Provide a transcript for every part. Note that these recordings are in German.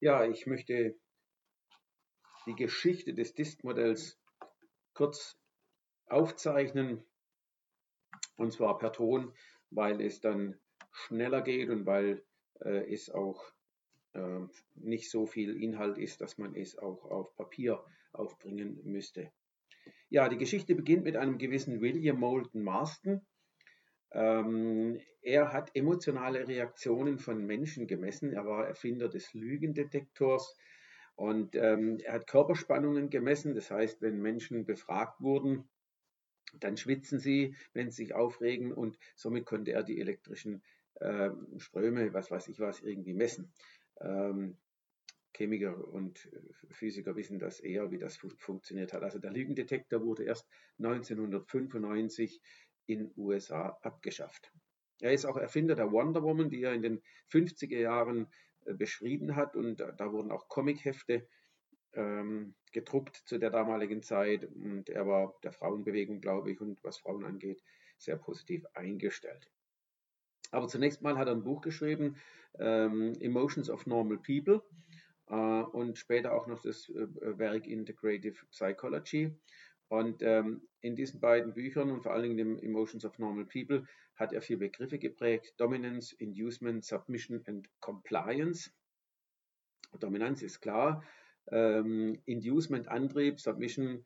Ja, ich möchte die Geschichte des Disk-Modells kurz aufzeichnen, und zwar per Ton, weil es dann schneller geht und weil es auch nicht so viel Inhalt ist, dass man es auch auf Papier aufbringen müsste. Ja, die Geschichte beginnt mit einem gewissen William Moulton Marston. Er hat emotionale Reaktionen von Menschen gemessen. Er war Erfinder des Lügendetektors und er hat Körperspannungen gemessen. Das heißt, wenn Menschen befragt wurden, dann schwitzen sie, wenn sie sich aufregen, und somit konnte er die elektrischen Ströme, was weiß ich was, irgendwie messen. Chemiker und Physiker wissen das eher, wie das funktioniert hat. Also der Lügendetektor wurde erst 1995 in den USA abgeschafft. Er ist auch Erfinder der Wonder Woman, die er in den 50er Jahren beschrieben hat, und da wurden auch Comichefte gedruckt zu der damaligen Zeit, und er war der Frauenbewegung, glaube ich, und was Frauen angeht, sehr positiv eingestellt. Aber zunächst mal hat er ein Buch geschrieben, Emotions of Normal People, und später auch noch das Werk Integrative Psychology. Und in diesen beiden Büchern und vor allen Dingen dem Emotions of Normal People hat er 4 Begriffe geprägt: Dominance, Inducement, Submission and Compliance. Dominanz ist klar, Inducement Antrieb, Submission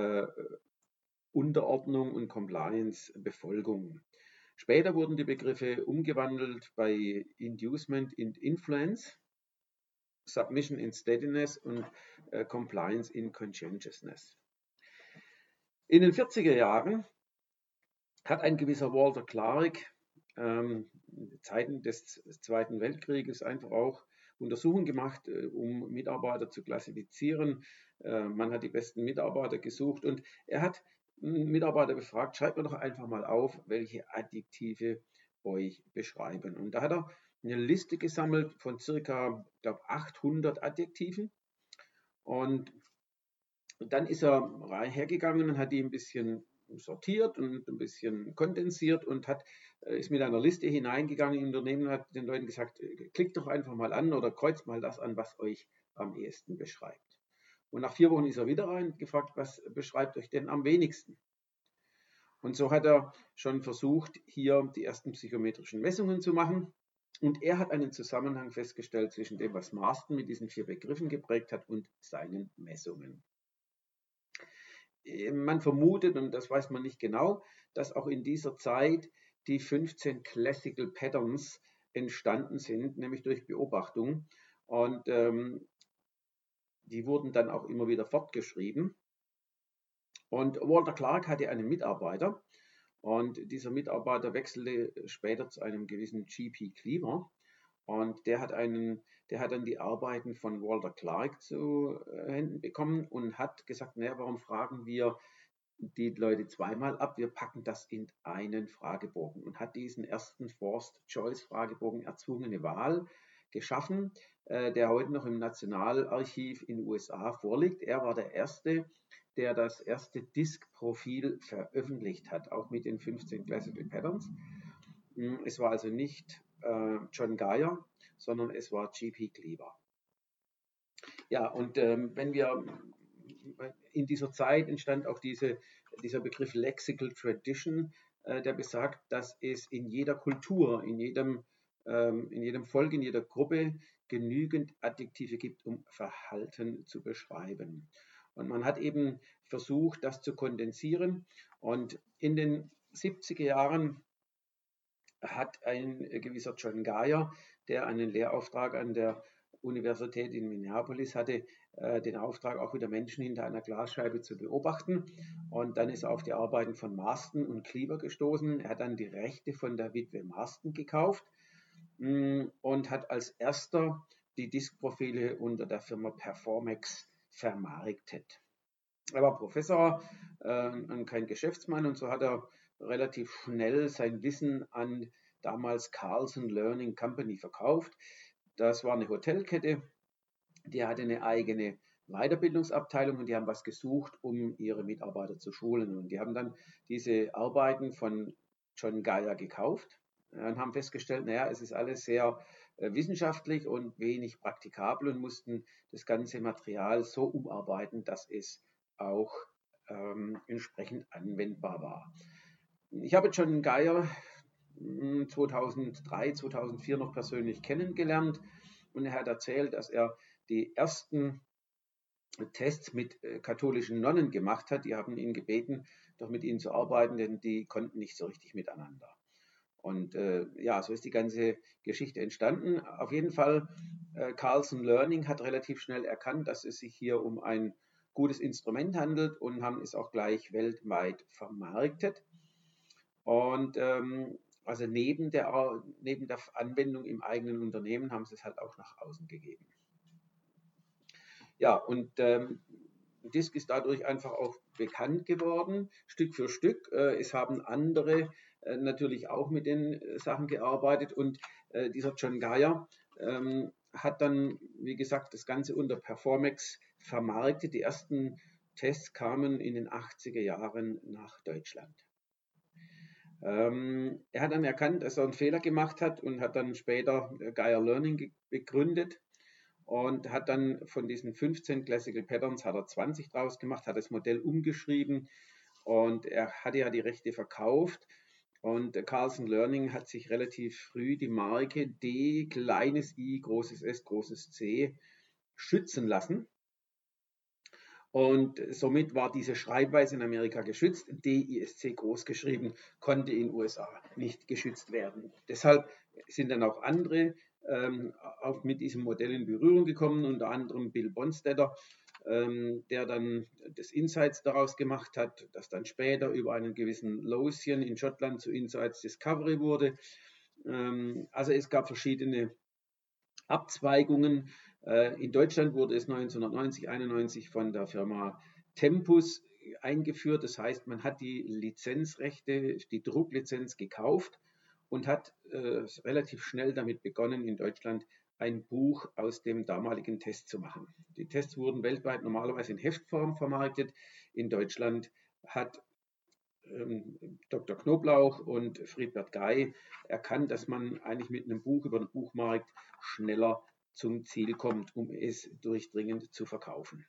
Unterordnung und Compliance Befolgung. Später wurden die Begriffe umgewandelt bei Inducement in Influence, Submission in Steadiness und Compliance in Conscientiousness. In den 40er Jahren hat ein gewisser Walter Clark Zeiten des Zweiten Weltkrieges einfach auch Untersuchungen gemacht, um Mitarbeiter zu klassifizieren. Man hat die besten Mitarbeiter gesucht und er hat Mitarbeiter befragt: schreibt mir doch einfach mal auf, welche Adjektive euch beschreiben. Und da hat er eine Liste gesammelt von circa, ich glaube, 800 Adjektiven. Und dann ist er hergegangen und hat die ein bisschen sortiert und ein bisschen kondensiert und ist mit einer Liste hineingegangen in Unternehmen und hat den Leuten gesagt: klickt doch einfach mal an oder kreuzt mal das an, was euch am ehesten beschreibt. Und nach 4 Wochen ist er wieder rein, gefragt: was beschreibt euch denn am wenigsten? Und so hat er schon versucht, hier die ersten psychometrischen Messungen zu machen. Und er hat einen Zusammenhang festgestellt zwischen dem, was Marston mit diesen 4 Begriffen geprägt hat, und seinen Messungen. Man vermutet, und das weiß man nicht genau, dass auch in dieser Zeit die 15 Classical Patterns entstanden sind, nämlich durch Beobachtung. Und die wurden dann auch immer wieder fortgeschrieben. Und Walter Clark hatte einen Mitarbeiter, und dieser Mitarbeiter wechselte später zu einem gewissen G.P. Cleaver. Und der hat dann die Arbeiten von Walter Clark zu Händen bekommen und hat gesagt: naja, warum fragen wir die Leute zweimal ab? Wir packen das in einen Fragebogen, und hat diesen ersten Forced-Choice-Fragebogen erzwungene Wahl geschaffen, der heute noch im Nationalarchiv in den USA vorliegt. Er war der Erste, der das erste Disk-Profil veröffentlicht hat, auch mit den 15 Classical Patterns. Es war also nicht John Geyer, sondern es war G.P. Cleaver. Ja, und wenn wir in dieser Zeit entstand auch dieser Begriff Lexical Tradition, der besagt, dass es in jeder Kultur, in jedem Volk, in jeder Gruppe genügend Adjektive gibt, um Verhalten zu beschreiben. Und man hat eben versucht, das zu kondensieren. Und in den 70er Jahren hat ein gewisser John Geyer, der einen Lehrauftrag an der Universität in Minneapolis hatte, den Auftrag, auch wieder Menschen hinter einer Glasscheibe zu beobachten. Und dann ist er auf die Arbeiten von Marston und Cleaver gestoßen. Er hat dann die Rechte von der Witwe Marston gekauft und hat als erster die Diskprofile unter der Firma Performex vermarktet. Er war Professor und kein Geschäftsmann, und so hat er relativ schnell sein Wissen an damals Carlson Learning Company verkauft. Das war eine Hotelkette, die hatte eine eigene Weiterbildungsabteilung, und die haben was gesucht, um ihre Mitarbeiter zu schulen. Und die haben dann diese Arbeiten von John Geyer gekauft und haben festgestellt: naja, es ist alles sehr wissenschaftlich und wenig praktikabel und mussten das ganze Material so umarbeiten, dass es auch entsprechend anwendbar war. Ich habe John Geier 2003, 2004 noch persönlich kennengelernt und er hat erzählt, dass er die ersten Tests mit katholischen Nonnen gemacht hat. Die haben ihn gebeten, doch mit ihnen zu arbeiten, denn die konnten nicht so richtig miteinander. Und ja, so ist die ganze Geschichte entstanden. Auf jeden Fall, Carlson Learning hat relativ schnell erkannt, dass es sich hier um ein gutes Instrument handelt und haben es auch gleich weltweit vermarktet. Und also neben der Anwendung im eigenen Unternehmen haben sie es halt auch nach außen gegeben. Ja, und Disk ist dadurch einfach auch bekannt geworden, Stück für Stück. Es haben andere natürlich auch mit den Sachen gearbeitet und dieser John Geier hat dann, wie gesagt, das Ganze unter Performex vermarktet. Die ersten Tests kamen in den 80er Jahren nach Deutschland. Er hat dann erkannt, dass er einen Fehler gemacht hat und hat dann später Geier Learning gegründet und hat dann von diesen 15 Classical Patterns hat er 20 draus gemacht, hat das Modell umgeschrieben und er hatte ja die Rechte verkauft und Carlson Learning hat sich relativ früh die Marke D, kleines i, großes S, großes C schützen lassen. Und somit war diese Schreibweise in Amerika geschützt. DISC groß geschrieben, konnte in den USA nicht geschützt werden. Deshalb sind dann auch andere auch mit diesem Modell in Berührung gekommen, unter anderem Bill Bonstetter, der dann das Insights daraus gemacht hat, das dann später über einen gewissen Lothian in Schottland zu Insights Discovery wurde. Also es gab verschiedene Abzweigungen. In Deutschland wurde es 1990, 91 von der Firma Tempus eingeführt. Das heißt, man hat die Lizenzrechte, die Drucklizenz gekauft und hat relativ schnell damit begonnen, in Deutschland ein Buch aus dem damaligen Test zu machen. Die Tests wurden weltweit normalerweise in Heftform vermarktet. In Deutschland hat Dr. Knoblauch und Friedbert Gey erkannt, dass man eigentlich mit einem Buch über den Buchmarkt schneller zum Ziel kommt, um es durchdringend zu verkaufen.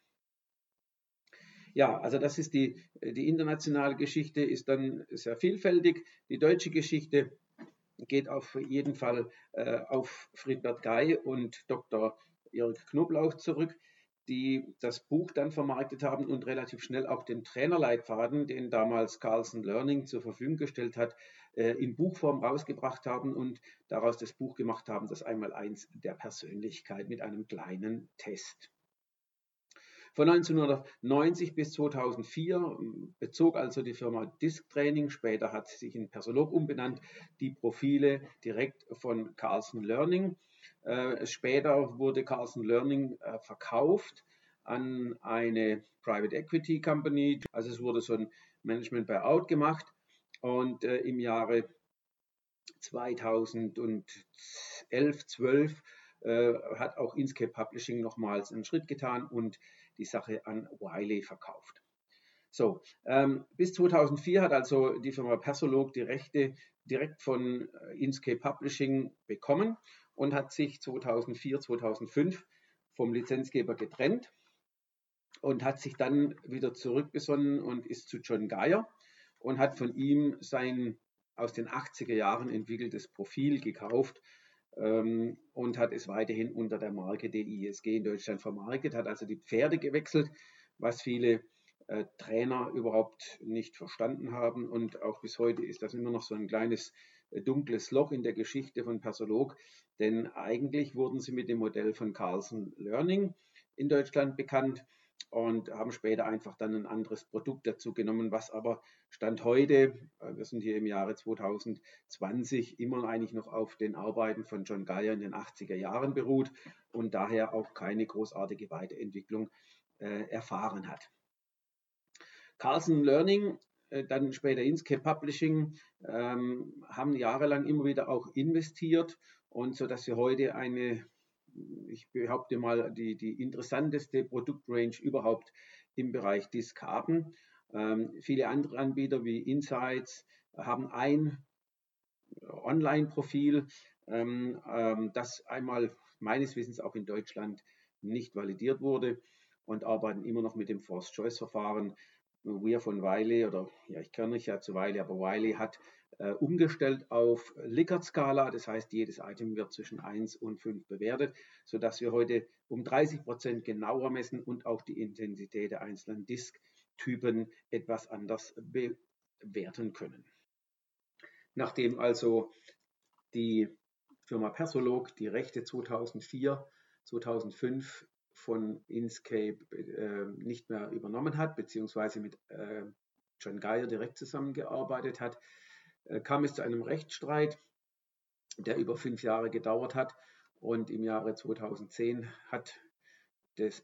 Ja, also das ist die internationale Geschichte, ist dann sehr vielfältig. Die deutsche Geschichte geht auf jeden Fall auf Friedbert Gey und Dr. Jörg Knoblauch zurück, die das Buch dann vermarktet haben und relativ schnell auch den Trainerleitfaden, den damals Carlson Learning zur Verfügung gestellt hat, in Buchform rausgebracht haben und daraus das Buch gemacht haben, das Einmaleins der Persönlichkeit mit einem kleinen Test. Von 1990 bis 2004 bezog also die Firma Disk Training, später hat sie sich in Persolog umbenannt, die Profile direkt von Carlson Learning. Später wurde Carlson Learning verkauft an eine Private Equity Company. Also es wurde so ein Management Buyout gemacht und im Jahre 2011, 12 hat auch Inkscape Publishing nochmals einen Schritt getan und die Sache an Wiley verkauft. So, bis 2004 hat also die Firma Persolog die Rechte direkt von Inkscape Publishing bekommen und hat sich 2004, 2005 vom Lizenzgeber getrennt und hat sich dann wieder zurückbesonnen und ist zu John Geier und hat von ihm sein aus den 80er Jahren entwickeltes Profil gekauft und hat es weiterhin unter der Marke DISG in Deutschland vermarktet, hat also die Pferde gewechselt, was viele Trainer überhaupt nicht verstanden haben und auch bis heute ist das immer noch so ein kleines dunkles Loch in der Geschichte von Persolog, denn eigentlich wurden sie mit dem Modell von Carlson Learning in Deutschland bekannt und haben später einfach dann ein anderes Produkt dazu genommen, was aber Stand heute, wir sind hier im Jahre 2020, immer eigentlich noch auf den Arbeiten von John Geier in den 80er Jahren beruht und daher auch keine großartige Weiterentwicklung erfahren hat. Carlson Learning, dann später Inkscape Publishing, haben jahrelang immer wieder auch investiert und so dass wir heute eine, ich behaupte mal, die interessanteste Produktrange überhaupt im Bereich Disk haben. Viele andere Anbieter wie Insights haben ein Online-Profil, das einmal meines Wissens auch in Deutschland nicht validiert wurde und arbeiten immer noch mit dem Forced-Choice-Verfahren. Wir von Wiley, oder ja, ich kenne nicht ja zu Wiley, aber Wiley hat umgestellt auf Likert-Skala, das heißt, jedes Item wird zwischen 1 und 5 bewertet, sodass wir heute um 30% genauer messen und auch die Intensität der einzelnen Disk-Typen etwas anders bewerten können. Nachdem also die Firma Persolog die Rechte 2004, 2005 von Inkscape nicht mehr übernommen hat, beziehungsweise mit John Geyer direkt zusammengearbeitet hat, kam es zu einem Rechtsstreit, der über 5 Jahre gedauert hat, und im Jahre 2010 hat das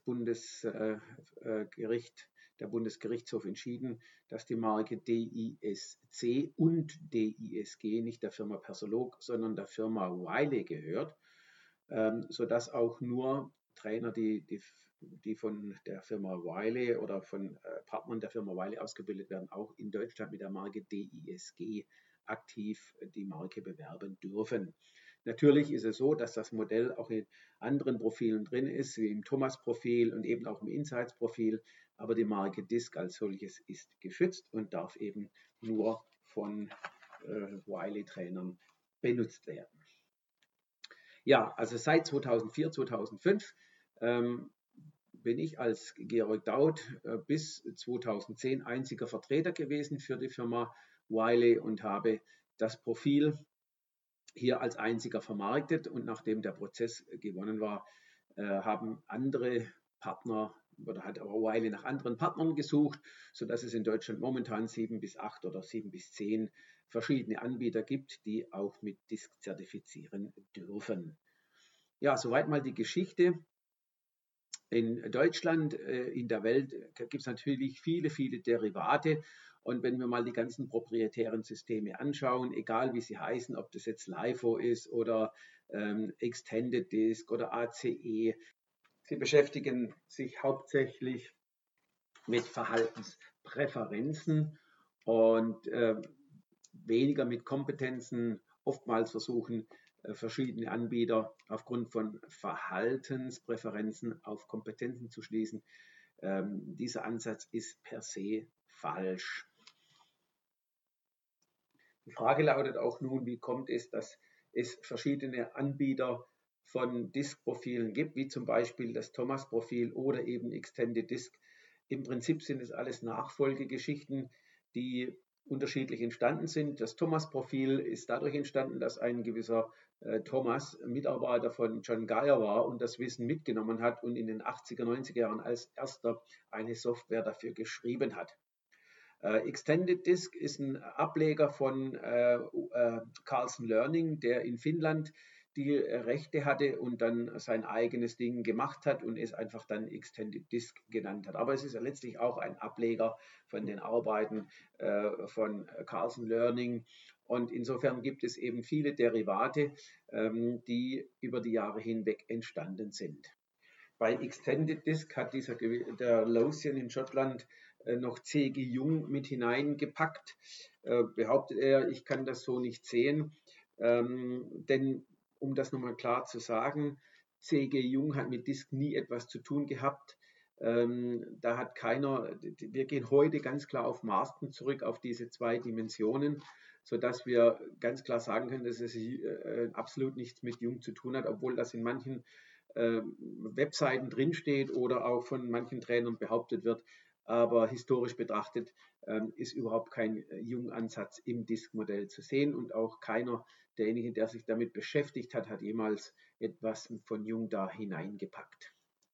der Bundesgerichtshof entschieden, dass die Marke DISC und DISG nicht der Firma Persolog, sondern der Firma Wiley gehört, sodass auch nur Trainer, die von der Firma Wiley oder von Partnern der Firma Wiley ausgebildet werden, auch in Deutschland mit der Marke DISG aktiv die Marke bewerben dürfen. Natürlich ist es so, dass das Modell auch in anderen Profilen drin ist, wie im Thomas-Profil und eben auch im Insights-Profil, aber die Marke DISC als solches ist geschützt und darf eben nur von Wiley-Trainern benutzt werden. Ja, also seit 2004, 2005 bin ich als Georg Daud bis 2010 einziger Vertreter gewesen für die Firma Wiley und habe das Profil hier als einziger vermarktet, und nachdem der Prozess gewonnen war, haben andere Partner oder hat Wiley nach anderen Partnern gesucht, sodass es in Deutschland momentan 7 bis 8 oder 7 bis 10 verschiedene Anbieter gibt, die auch mit DISC zertifizieren dürfen. Ja, soweit mal die Geschichte. In Deutschland, in der Welt gibt es natürlich viele, viele Derivate. Und wenn wir mal die ganzen proprietären Systeme anschauen, egal wie sie heißen, ob das jetzt LIFO ist oder Extended Disk oder ACE, sie beschäftigen sich hauptsächlich mit Verhaltenspräferenzen und weniger mit Kompetenzen. Oftmals versuchen verschiedene Anbieter aufgrund von Verhaltenspräferenzen auf Kompetenzen zu schließen. Dieser Ansatz ist per se falsch. Die Frage lautet auch nun, wie kommt es, dass es verschiedene Anbieter von Disk-Profilen gibt, wie zum Beispiel das Thomas-Profil oder eben Extended Disk. Im Prinzip sind es alles Nachfolgegeschichten, die unterschiedlich entstanden sind. Das Thomas-Profil ist dadurch entstanden, dass ein gewisser Thomas Mitarbeiter von John Geyer war und das Wissen mitgenommen hat und in den 80er, 90er Jahren als erster eine Software dafür geschrieben hat. Extended Disk ist ein Ableger von Carlson Learning, der in Finnland die Rechte hatte und dann sein eigenes Ding gemacht hat und es einfach dann Extended Disk genannt hat. Aber es ist ja letztlich auch ein Ableger von den Arbeiten von Carlson Learning. Und insofern gibt es eben viele Derivate, die über die Jahre hinweg entstanden sind. Bei Extended Disk hat der Lothian in Schottland noch C.G. Jung mit hineingepackt. Behauptet er, ich kann das so nicht sehen. Denn um das nochmal klar zu sagen, C.G. Jung hat mit Disk nie etwas zu tun gehabt. Da hat keiner, wir gehen heute ganz klar auf Marsden zurück, auf diese 2 Dimensionen, sodass wir ganz klar sagen können, dass es absolut nichts mit Jung zu tun hat, obwohl das in manchen Webseiten drinsteht oder auch von manchen Trainern behauptet wird. Aber historisch betrachtet ist überhaupt kein Jung-Ansatz im Disk-Modell zu sehen und auch keiner derjenigen, der sich damit beschäftigt hat, hat jemals etwas von Jung da hineingepackt.